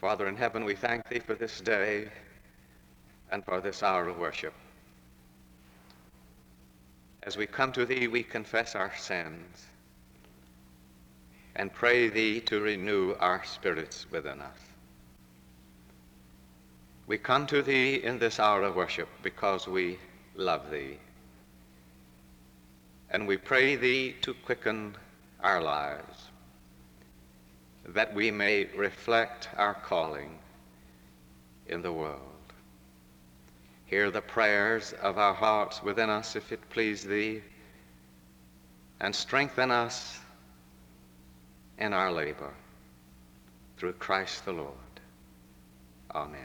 Father in heaven, we thank thee for this day and for this hour of worship. As we come to thee, we confess our sins and pray thee to renew our spirits within us. We come to thee in this hour of worship because we love thee. And we pray thee to quicken our lives, that we may reflect our calling in the world. Hear the prayers of our hearts within us, if it please thee, and strengthen us in our labor through Christ the Lord. Amen.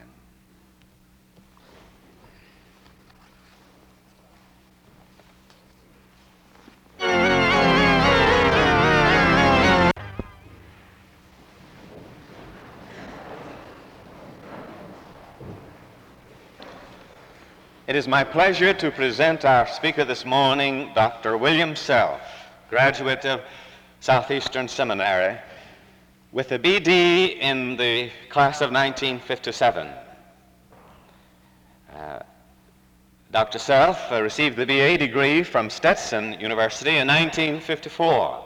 It is my pleasure to present our speaker this morning, Dr. William Self, graduate of Southeastern Seminary, with a BD in the class of 1957. Dr. Self received the BA degree from Stetson University in 1954.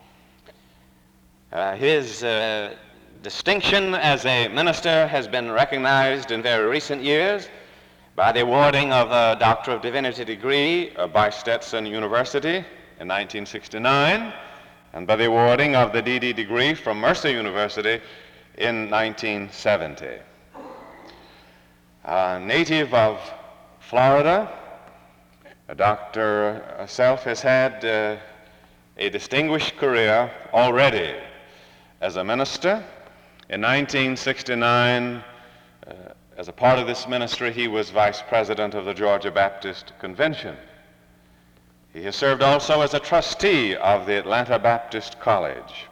His distinction as a minister has been recognized in very recent years by the awarding of a Doctor of Divinity degree by Stetson University in 1969, and by the awarding of the DD degree from Mercer University in 1970. Native of Florida, Dr. Self has had a distinguished career already as a minister. In 1969, as a part of this ministry, he was vice president of the Georgia Baptist Convention. He has served also as a trustee of the Atlanta Baptist College.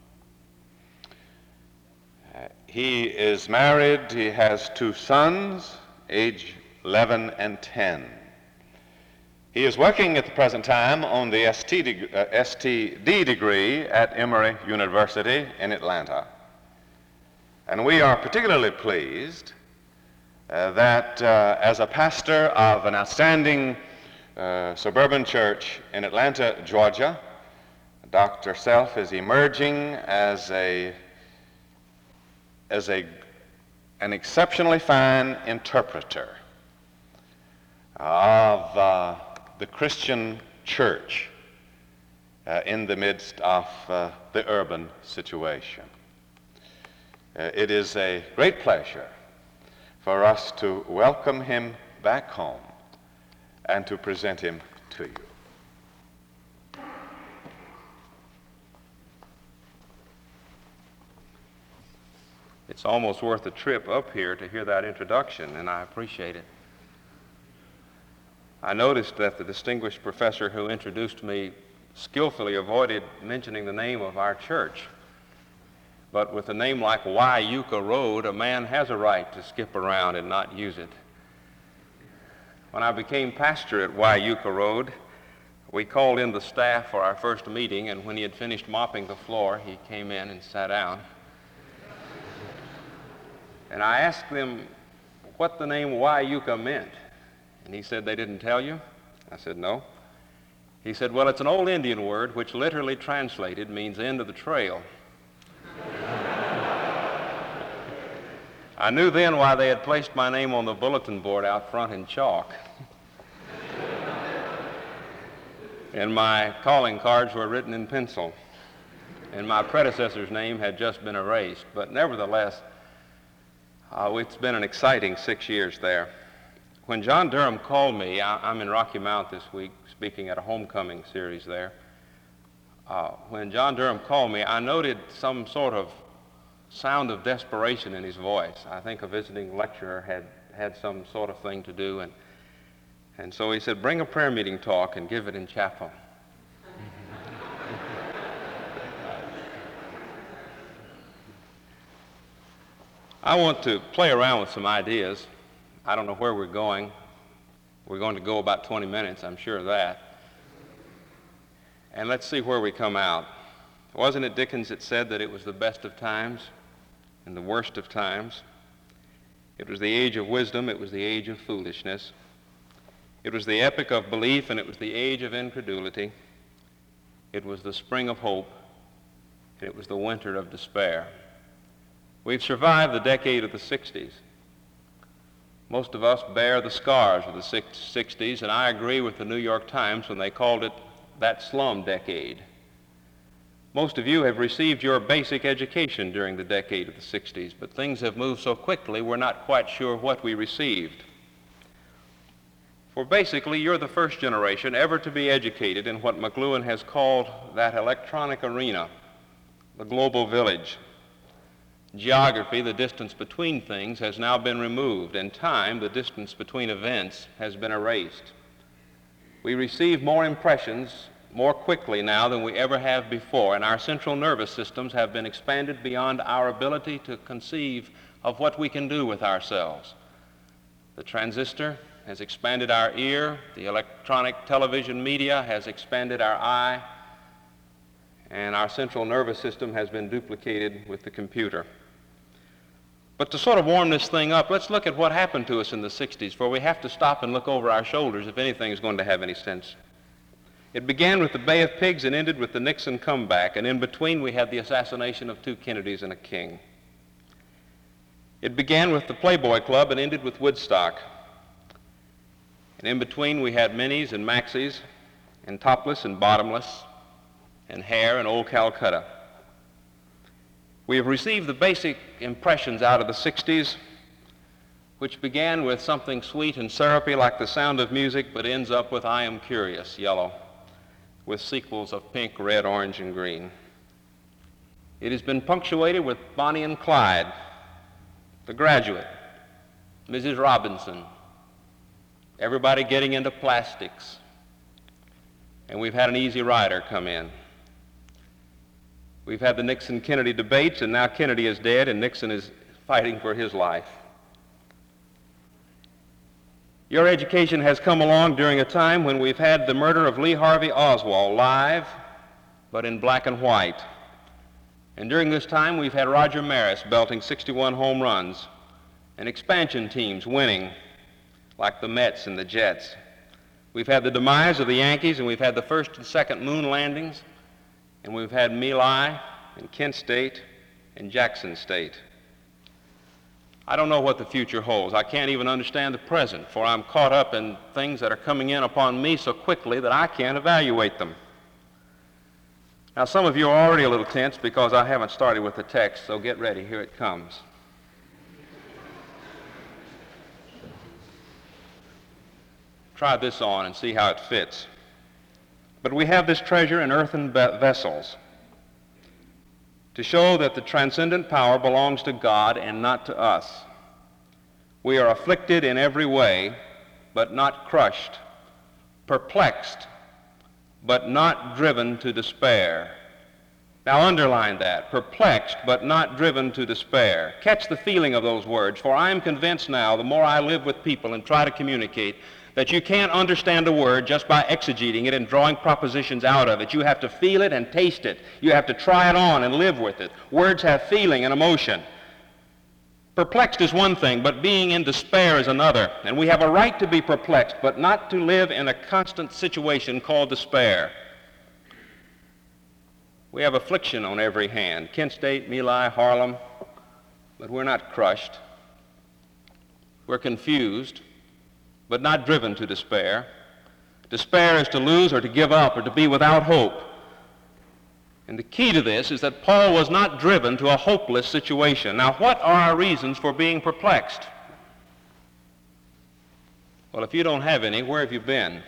He is married. He has 2 sons, age 11 and 10. He is working at the present time on the STD degree at Emory University in Atlanta. And we are particularly pleased that as a pastor of an outstanding suburban church in Atlanta, Georgia, Dr. Self is emerging as an exceptionally fine interpreter of the Christian church in the midst of the urban situation. It is a great pleasure for us to welcome him back home and to present him to you. It's almost worth a trip up here to hear that introduction, and I appreciate it. I noticed that the distinguished professor who introduced me skillfully avoided mentioning the name of our church. But with a name like Wyuka Road, a man has a right to skip around and not use it. When I became pastor at Wyuka Road, we called in the staff for our first meeting, and when he had finished mopping the floor, he came in and sat down. And I asked them what the name Wyuka meant. And he said, "They didn't tell you?" I said, "No." He said, "Well, it's an old Indian word which literally translated means end of the trail." I knew then why they had placed my name on the bulletin board out front in chalk. And my calling cards were written in pencil. And my predecessor's name had just been erased. But nevertheless, it's been an exciting 6 years there. When John Durham called me, I'm in Rocky Mount this week speaking at a homecoming series there. When John Durham called me, I noted some sort of sound of desperation in his voice. I think a visiting lecturer had some sort of thing to do, and so he said, "Bring a prayer meeting talk and give it in chapel." I want to play around with some ideas. I don't know where we're going. We're going to go about 20 minutes, I'm sure of that. And let's see where we come out. Wasn't it Dickens that said that it was the best of times? in the worst of times. It was the age of wisdom, it was the age of foolishness. It was the epoch of belief, and it was the age of incredulity. It was the spring of hope, and it was the winter of despair. We've survived the decade of the 60s. Most of us bear the scars of the 60s, and I agree with the New York Times when they called it that slum decade. Most of you have received your basic education during the decade of the 60s, but things have moved so quickly we're not quite sure what we received. For basically, you're the first generation ever to be educated in what McLuhan has called that electronic arena, the global village. Geography, the distance between things, has now been removed, and time, the distance between events, has been erased. We receive more impressions more quickly now than we ever have before, and our central nervous systems have been expanded beyond our ability to conceive of what we can do with ourselves. The transistor has expanded our ear, the electronic television media has expanded our eye, and our central nervous system has been duplicated with the computer. But to sort of warm this thing up, let's look at what happened to us in the 60s, for we have to stop and look over our shoulders if anything is going to have any sense. It began with the Bay of Pigs and ended with the Nixon comeback, and in between we had the assassination of two Kennedys and a king. It began with the Playboy Club and ended with Woodstock. And in between we had minis and maxis and topless and bottomless and hair and old Calcutta. We have received the basic impressions out of the 60s, which began with something sweet and syrupy like The Sound of Music, but ends up with I Am Curious, yellow, with sequels of pink, red, orange, and green. It has been punctuated with Bonnie and Clyde, The Graduate, Mrs. Robinson, everybody getting into plastics, and we've had an Easy Rider come in. We've had the Nixon-Kennedy debates, and now Kennedy is dead and Nixon is fighting for his life. Your education has come along during a time when we've had the murder of Lee Harvey Oswald live, but in black and white. And during this time, we've had Roger Maris belting 61 home runs and expansion teams winning, like the Mets and the Jets. We've had the demise of the Yankees, and we've had the first and second moon landings, and we've had My Lai and Kent State and Jackson State. I don't know what the future holds. I can't even understand the present, for I'm caught up in things that are coming in upon me so quickly that I can't evaluate them. Now, some of you are already a little tense because I haven't started with the text, so get ready. Here it comes. Try this on and see how it fits. But we have this treasure in earthen vessels to show that the transcendent power belongs to God and not to us. We are afflicted in every way, but not crushed, perplexed, but not driven to despair. Now underline that, perplexed, but not driven to despair. Catch the feeling of those words, for I am convinced now, the more I live with people and try to communicate, that you can't understand a word just by exegeting it and drawing propositions out of it. You have to feel it and taste it. You have to try it on and live with it. Words have feeling and emotion. Perplexed is one thing, but being in despair is another. And we have a right to be perplexed, but not to live in a constant situation called despair. We have affliction on every hand. Kent State, My Lai, Harlem, but we're not crushed. We're confused, but not driven to despair. Despair is to lose or to give up or to be without hope. And the key to this is that Paul was not driven to a hopeless situation. Now, what are our reasons for being perplexed? Well, if you don't have any, where have you been?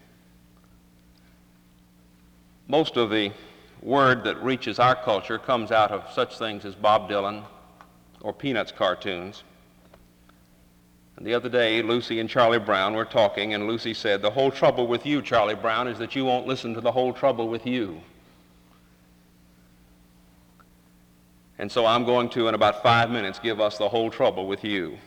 Most of the word that reaches our culture comes out of such things as Bob Dylan or Peanuts cartoons. And the other day, Lucy and Charlie Brown were talking, and Lucy said, "The whole trouble with you, Charlie Brown, is that you won't listen to the whole trouble with you." And so I'm going to, in about 5 minutes, give us the whole trouble with you.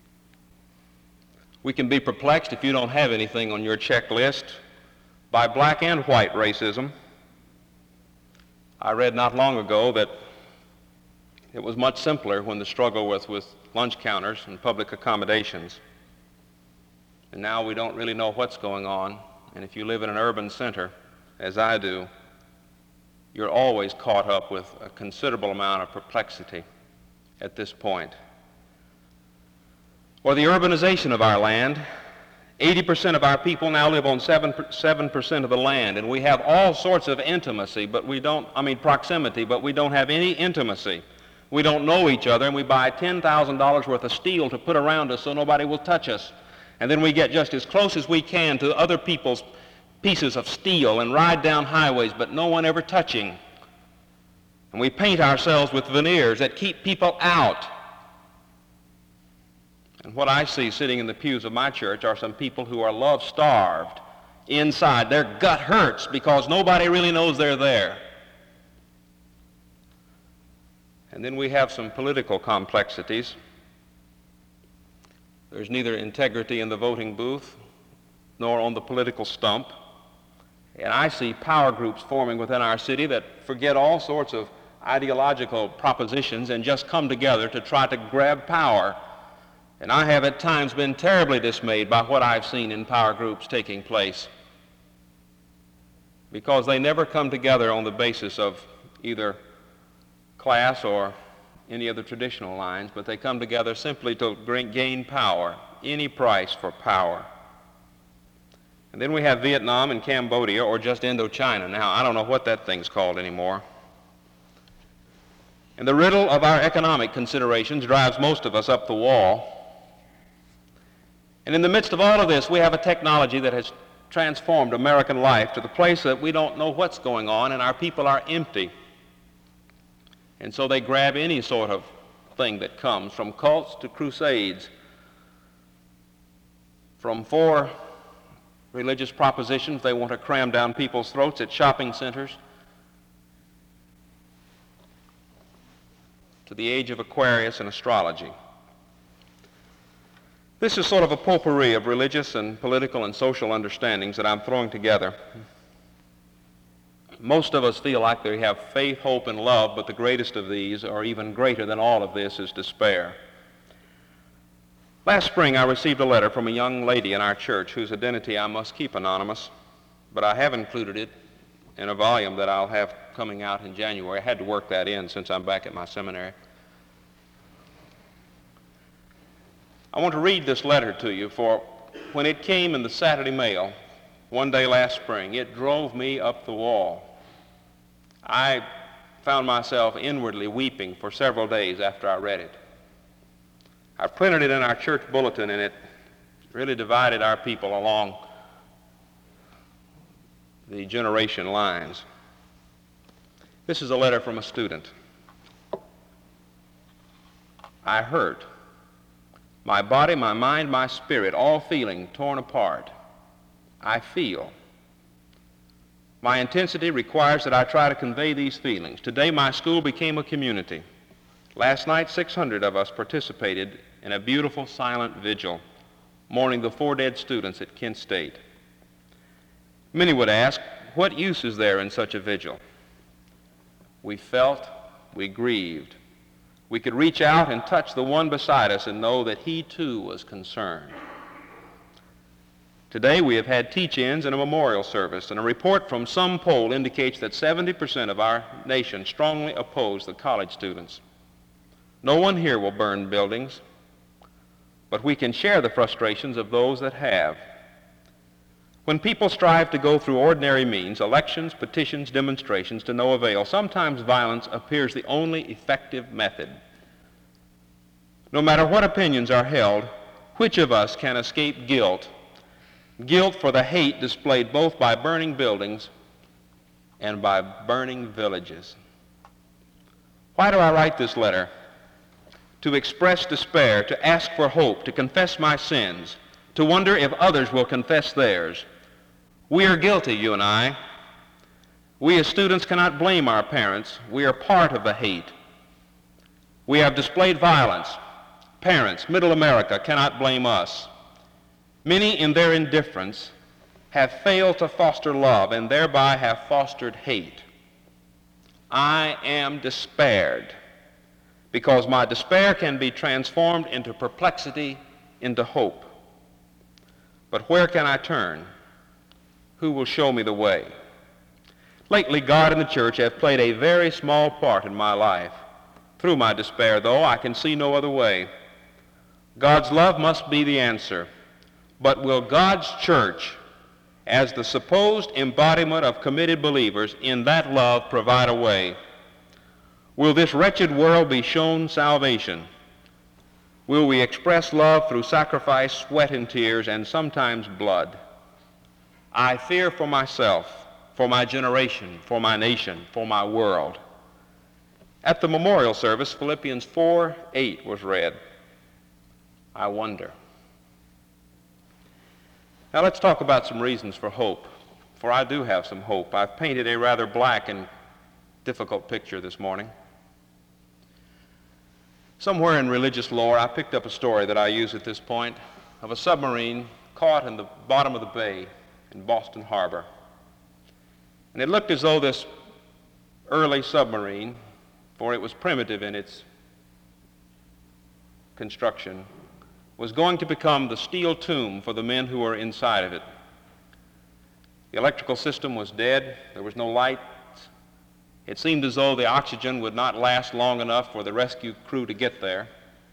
We can be perplexed if you don't have anything on your checklist by black and white racism. I read not long ago that It was much simpler when the struggle was with lunch counters and public accommodations. And now we don't really know what's going on. And if you live in an urban center, as I do, you're always caught up with a considerable amount of perplexity at this point. Or the urbanization of our land. 80% of our people now live on 7% of the land, and we have all sorts of proximity, but we don't have any intimacy. We don't know each other, and we buy $10,000 worth of steel to put around us so nobody will touch us. And then we get just as close as we can to other people's pieces of steel and ride down highways, but no one ever touching. And we paint ourselves with veneers that keep people out. And what I see sitting in the pews of my church are some people who are love-starved inside. Their gut hurts because nobody really knows they're there. And then we have some political complexities. There's neither integrity in the voting booth nor on the political stump. And I see power groups forming within our city that forget all sorts of ideological propositions and just come together to try to grab power. And I have at times been terribly dismayed by what I've seen in power groups taking place, because they never come together on the basis of either class or any of the traditional lines, but they come together simply to gain power, any price for power. And then we have Vietnam and Cambodia, or just Indochina. Now, I don't know what that thing's called anymore. And the riddle of our economic considerations drives most of us up the wall. And in the midst of all of this, we have a technology that has transformed American life to the place that we don't know what's going on, and our people are empty. And so they grab any sort of thing that comes, from cults to crusades, from 4 religious propositions they want to cram down people's throats at shopping centers, to the age of Aquarius and astrology. This is sort of a potpourri of religious and political and social understandings that I'm throwing together. Most of us feel like they have faith, hope, and love, but the greatest of these, or even greater than all of this, is despair. Last spring, I received a letter from a young lady in our church whose identity I must keep anonymous, but I have included it in a volume that I'll have coming out in January. I had to work that in since I'm back at my seminary. I want to read this letter to you, for when it came in the Saturday mail one day last spring, it drove me up the wall. I found myself inwardly weeping for several days after I read it. I printed it in our church bulletin, and it really divided our people along the generation lines. This is a letter from a student. I hurt. My body, my mind, my spirit, all feeling torn apart. I feel. My intensity requires that I try to convey these feelings. Today, my school became a community. Last night, 600 of us participated in a beautiful silent vigil, mourning the 4 dead students at Kent State. Many would ask, what use is there in such a vigil? We felt, we grieved. We could reach out and touch the one beside us and know that he too was concerned. Today we have had teach-ins and a memorial service, and a report from some poll indicates that 70% of our nation strongly oppose the college students. No one here will burn buildings, but we can share the frustrations of those that have. When people strive to go through ordinary means, elections, petitions, demonstrations, to no avail, sometimes violence appears the only effective method. No matter what opinions are held, which of us can escape guilt? Guilt for the hate displayed both by burning buildings and by burning villages. Why do I write this letter? To express despair, to ask for hope, to confess my sins, to wonder if others will confess theirs. We are guilty, you and I. We as students cannot blame our parents. We are part of the hate. We have displayed violence. Parents, middle America, cannot blame us. Many in their indifference have failed to foster love and thereby have fostered hate. I am despaired because my despair can be transformed into perplexity, into hope. But where can I turn? Who will show me the way? Lately, God and the church have played a very small part in my life. Through my despair, though, I can see no other way. God's love must be the answer. But will God's church, as the supposed embodiment of committed believers in that love, provide a way? Will this wretched world be shown salvation? Will we express love through sacrifice, sweat and tears, and sometimes blood? I fear for myself, for my generation, for my nation, for my world. At the memorial service, Philippians 4:8 was read. I wonder. Now let's talk about some reasons for hope, for I do have some hope. I've painted a rather black and difficult picture this morning. Somewhere in religious lore, I picked up a story that I use at this point of a submarine caught in the bottom of the bay in Boston Harbor. And it looked as though this early submarine, for it was primitive in its construction, was going to become the steel tomb for the men who were inside of it. The electrical system was dead. There was no light. It seemed as though the oxygen would not last long enough for the rescue crew to get there.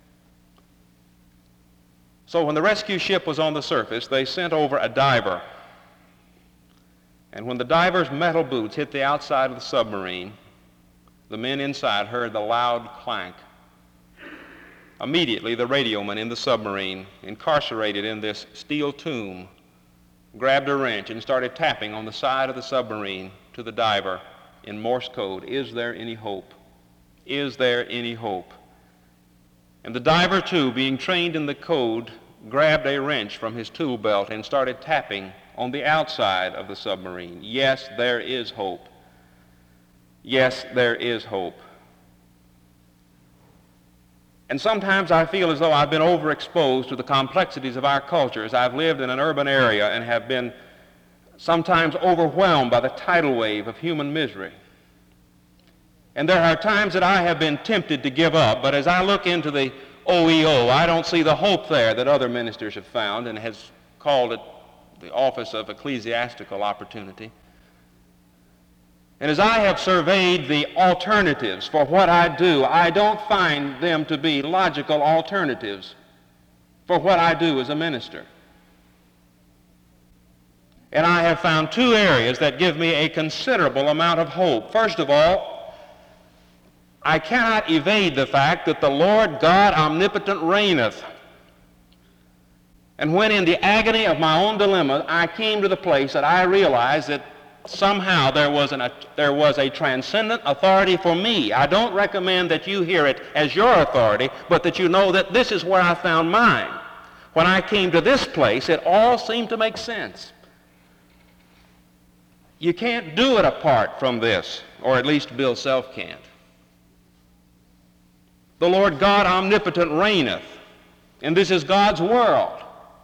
So when the rescue ship was on the surface, they sent over a diver. And when the diver's metal boots hit the outside of the submarine, the men inside heard the loud clank. Immediately, the radioman in the submarine, incarcerated in this steel tomb, grabbed a wrench and started tapping on the side of the submarine to the diver in Morse code. Is there any hope? Is there any hope? And the diver, too, being trained in the code, grabbed a wrench from his tool belt and started tapping on the outside of the submarine. Yes, there is hope. Yes, there is hope. And sometimes I feel as though I've been overexposed to the complexities of our culture as I've lived in an urban area and have been sometimes overwhelmed by the tidal wave of human misery. And there are times that I have been tempted to give up, but as I look into the OEO, I don't see the hope there that other ministers have found and has called it the Office of Ecclesiastical Opportunity. And as I have surveyed the alternatives for what I do, I don't find them to be logical alternatives for what I do as a minister. And I have found two areas that give me a considerable amount of hope. First of all, I cannot evade the fact that the Lord God omnipotent reigneth. And when in the agony of my own dilemma, I came to the place that I realized that somehow there was a transcendent authority for me. I don't recommend that you hear it as your authority, but that you know that this is where I found mine. When I came to this place, it all seemed to make sense. You can't do it apart from this, or at least Bill Self can't. The Lord God omnipotent reigneth, and this is God's world.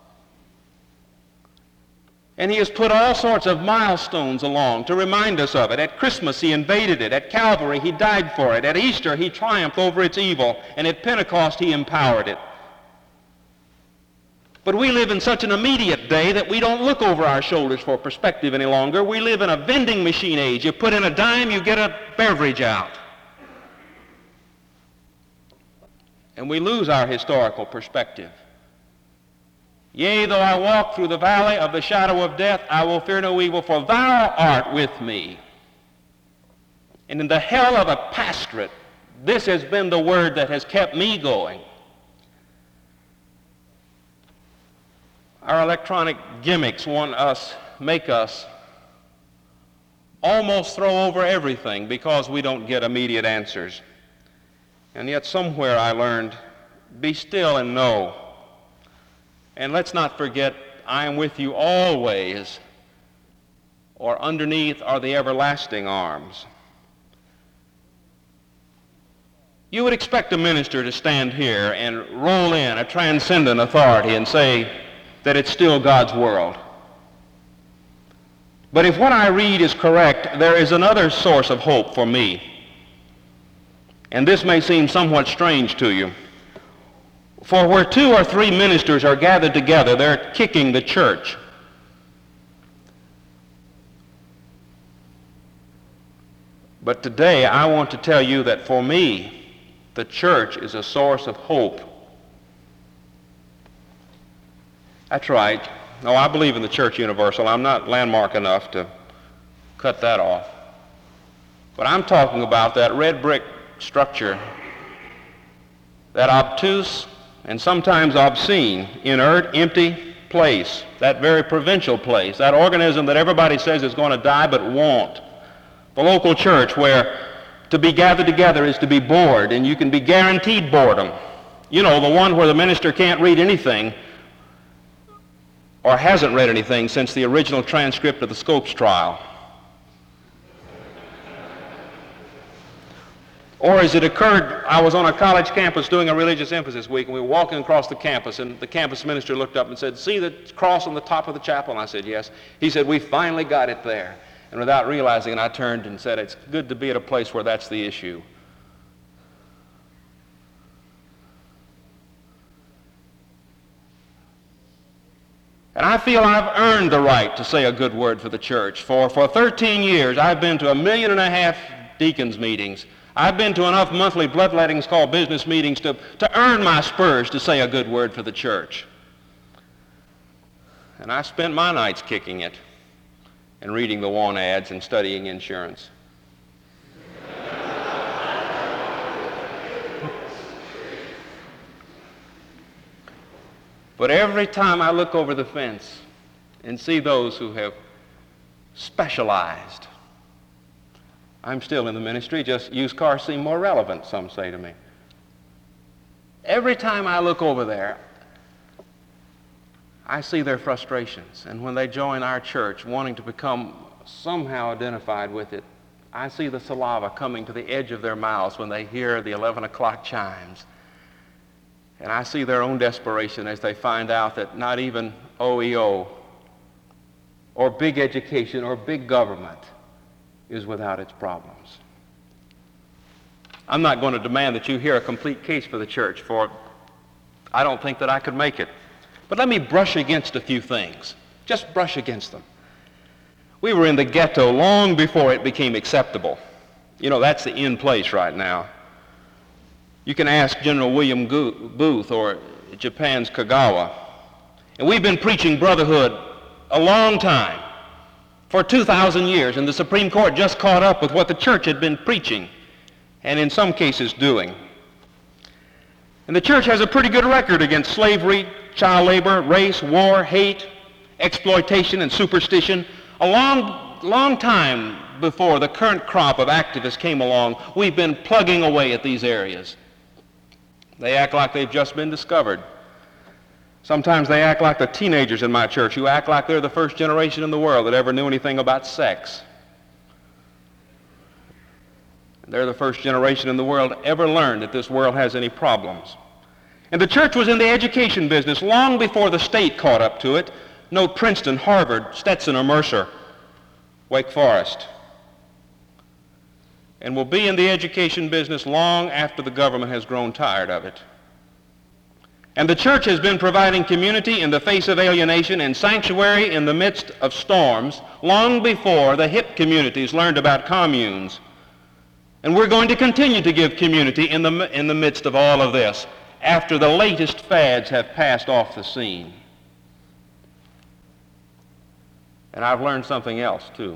And he has put all sorts of milestones along to remind us of it. At Christmas, he invaded it. At Calvary, he died for it. At Easter, he triumphed over its evil. And at Pentecost, he empowered it. But we live in such an immediate day that we don't look over our shoulders for perspective any longer. We live in a vending machine age. You put in a dime, you get a beverage out. And we lose our historical perspective. Yea, though I walk through the valley of the shadow of death, I will fear no evil, for thou art with me. And in the hell of a pastorate, this has been the word that has kept me going. Our electronic gimmicks make us almost throw over everything because we don't get immediate answers. And yet somewhere I learned, be still and know. And let's not forget, I am with you always, or underneath are the everlasting arms. You would expect a minister to stand here and roll in a transcendent authority and say that it's still God's world. But if what I read is correct, there is another source of hope for me. And this may seem somewhat strange to you. For where 2 or 3 ministers are gathered together, they're kicking the church. But today I want to tell you that for me, the church is a source of hope. That's right. No, I believe in the church universal. I'm not landmark enough to cut that off. But I'm talking about that red brick structure, that obtuse and sometimes obscene, inert, empty place, that very provincial place, that organism that everybody says is going to die but won't. The local church where to be gathered together is to be bored, and you can be guaranteed boredom. You know, the one where the minister can't read anything or hasn't read anything since the original transcript of the Scopes trial. Or as it occurred, I was on a college campus doing a religious emphasis week, and we were walking across the campus, and the campus minister looked up and said, "See the cross on the top of the chapel?" And I said, "Yes." He said, "We finally got it there." And without realizing it, I turned and said, "It's good to be at a place where that's the issue." And I feel I've earned the right to say a good word for the church. For 13 years, I've been to 1.5 million deacons meetings. I've been to enough monthly bloodlettings called business meetings to earn my spurs to say a good word for the church. And I spent my nights kicking it and reading the want ads and studying insurance. But every time I look over the fence and see those who have specialized, I'm still in the ministry, just used cars seem more relevant, some say to me. Every time I look over there, I see their frustrations. And when they join our church, wanting to become somehow identified with it, I see the saliva coming to the edge of their mouths when they hear the 11 o'clock chimes. And I see their own desperation as they find out that not even OEO or big education or big government is without its problems. I'm not going to demand that you hear a complete case for the church, for I don't think that I could make it. But let me brush against a few things. Just brush against them. We were in the ghetto long before it became acceptable. You know, that's the in place right now. You can ask General William Booth or Japan's Kagawa. And we've been preaching brotherhood a long time, for 2,000 years, and the Supreme Court just caught up with what the church had been preaching and in some cases doing. And the church has a pretty good record against slavery, child labor, race, war, hate, exploitation, and superstition. A long time before the current crop of activists came along, we've been plugging away at these areas. They act like they've just been discovered. Sometimes they act like the teenagers in my church who act like they're the first generation in the world that ever knew anything about sex. They're the first generation in the world ever learned that this world has any problems. And the church was in the education business long before the state caught up to it. Note Princeton, Harvard, Stetson, or Mercer, Wake Forest. And will be in the education business long after the government has grown tired of it. And the church has been providing community in the face of alienation and sanctuary in the midst of storms long before the hip communities learned about communes. And we're going to continue to give community in the midst of all of this after the latest fads have passed off the scene. And I've learned something else too.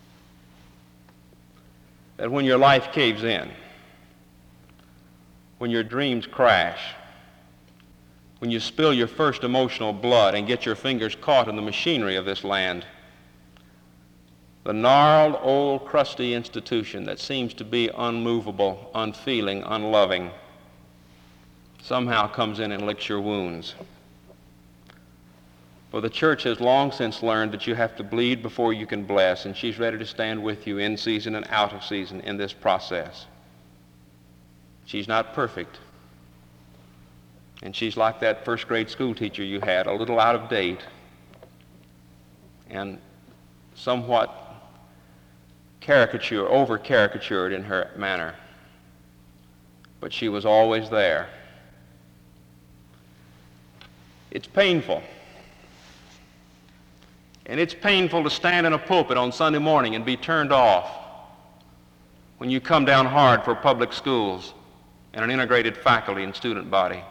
That when your life caves in, when your dreams crash, when you spill your first emotional blood and get your fingers caught in the machinery of this land, the gnarled, old, crusty institution that seems to be unmovable, unfeeling, unloving, somehow comes in and licks your wounds. For the church has long since learned that you have to bleed before you can bless, and she's ready to stand with you in season and out of season in this process. She's not perfect. And she's like that first grade school teacher you had, a little out of date and somewhat over-caricatured in her manner. but she was always there. It's painful. And it's painful to stand in a pulpit on Sunday morning and be turned off when you come down hard for public schools and an integrated faculty and student body.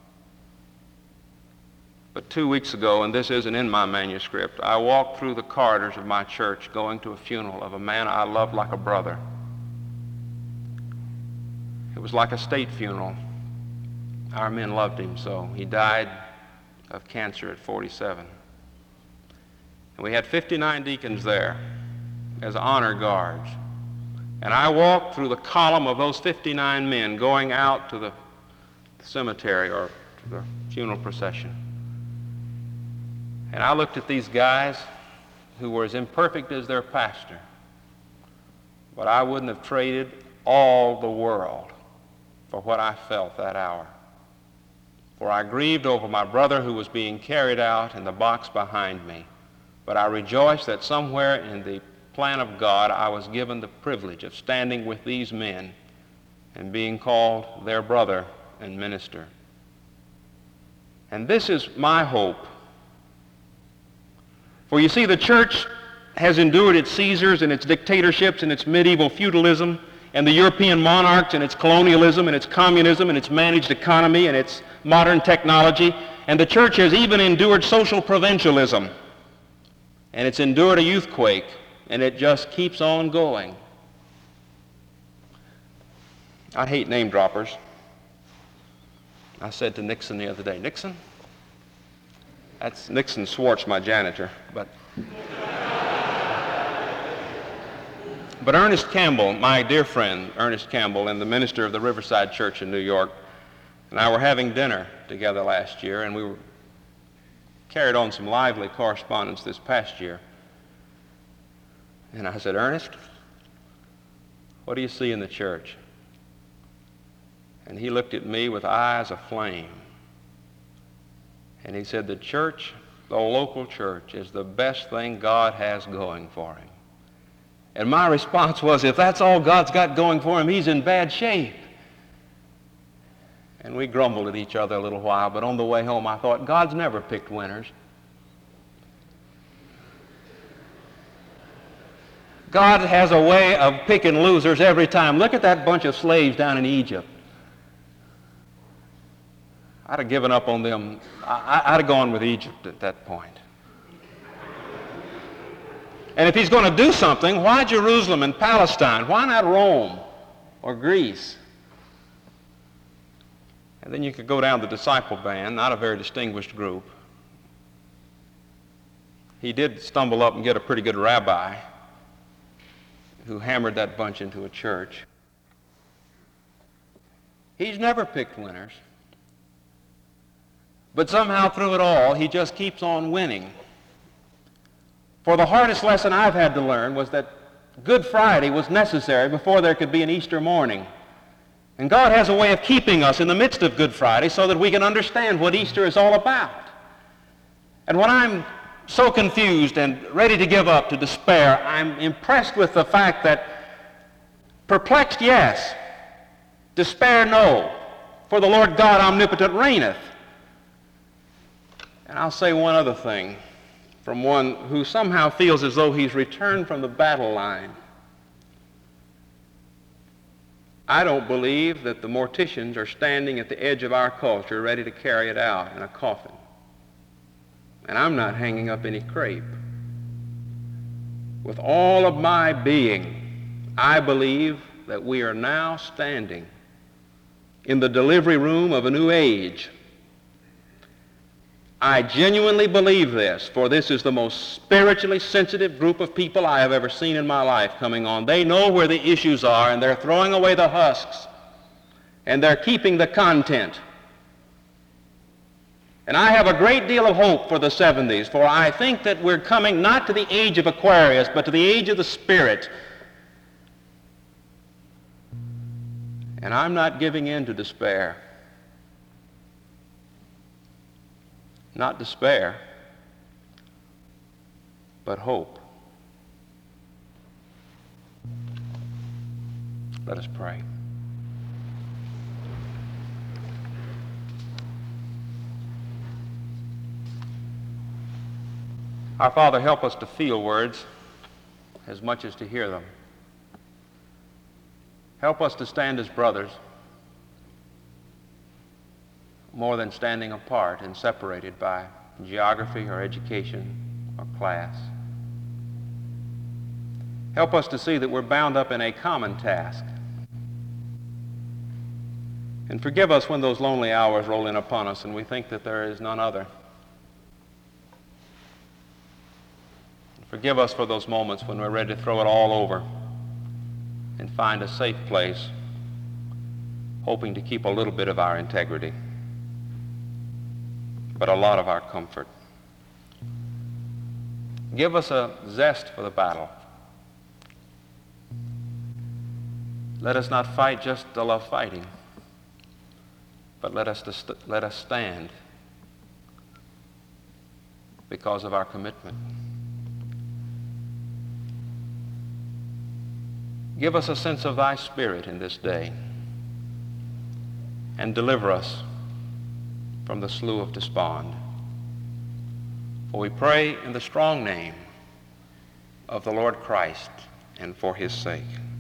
But 2 weeks ago, and this isn't in my manuscript, I walked through the corridors of my church going to a funeral of a man I loved like a brother. It was like a state funeral. Our men loved him so. He died of cancer at 47. And we had 59 deacons there as honor guards. And I walked through the column of those 59 men going out to the cemetery or to the funeral procession. And I looked at these guys who were as imperfect as their pastor, but I wouldn't have traded all the world for what I felt that hour. For I grieved over my brother who was being carried out in the box behind me, but I rejoiced that somewhere in the plan of God I was given the privilege of standing with these men and being called their brother and minister. And this is my hope. For you see, the church has endured its Caesars and its dictatorships and its medieval feudalism and the European monarchs and its colonialism and its communism and its managed economy and its modern technology. And the church has even endured social provincialism. And it's endured a youthquake, and it just keeps on going. I hate name droppers. I said to Nixon the other day, Nixon? That's Nixon Swartz, my janitor. But Ernest Campbell, my dear friend, Ernest Campbell, and the minister of the Riverside Church in New York, and I were having dinner together last year, and we were carried on some lively correspondence this past year. And I said, Ernest, what do you see in the church? And he looked at me with eyes aflame. And he said, the church, the local church, is the best thing God has going for him. And my response was, if that's all God's got going for him, he's in bad shape. And we grumbled at each other a little while, but on the way home I thought, God's never picked winners. God has a way of picking losers every time. Look at that bunch of slaves down in Egypt. I'd have given up on them. I'd have gone with Egypt at that point. And if he's going to do something, why Jerusalem and Palestine? Why not Rome or Greece? And then you could go down the disciple band, not a very distinguished group. He did stumble up and get a pretty good rabbi who hammered that bunch into a church. He's never picked winners. But somehow through it all, he just keeps on winning. For the hardest lesson I've had to learn was that Good Friday was necessary before there could be an Easter morning. And God has a way of keeping us in the midst of Good Friday so that we can understand what Easter is all about. And when I'm so confused and ready to give up, to despair, I'm impressed with the fact that perplexed, yes, despair, no, for the Lord God omnipotent reigneth. And I'll say one other thing from one who somehow feels as though he's returned from the battle line. I don't believe that the morticians are standing at the edge of our culture ready to carry it out in a coffin. And I'm not hanging up any crepe. With all of my being, I believe that we are now standing in the delivery room of a new age. I genuinely believe this, for this is the most spiritually sensitive group of people I have ever seen in my life coming on. They know where the issues are, and they're throwing away the husks, and they're keeping the content. And I have a great deal of hope for the 70s, for I think that we're coming not to the age of Aquarius, but to the age of the Spirit. And I'm not giving in to despair. Not despair, but hope. Let us pray. Our Father, help us to feel words as much as to hear them. Help us to stand as brothers more than standing apart and separated by geography or education or class. Help us to see that we're bound up in a common task. And forgive us when those lonely hours roll in upon us and we think that there is none other. Forgive us for those moments when we're ready to throw it all over and find a safe place, hoping to keep a little bit of our integrity, but a lot of our comfort. Give us a zest for the battle. Let us not fight just to love fighting, but let us stand because of our commitment. Give us a sense of thy Spirit in this day and deliver us from the slough of despond. For we pray in the strong name of the Lord Christ and for his sake.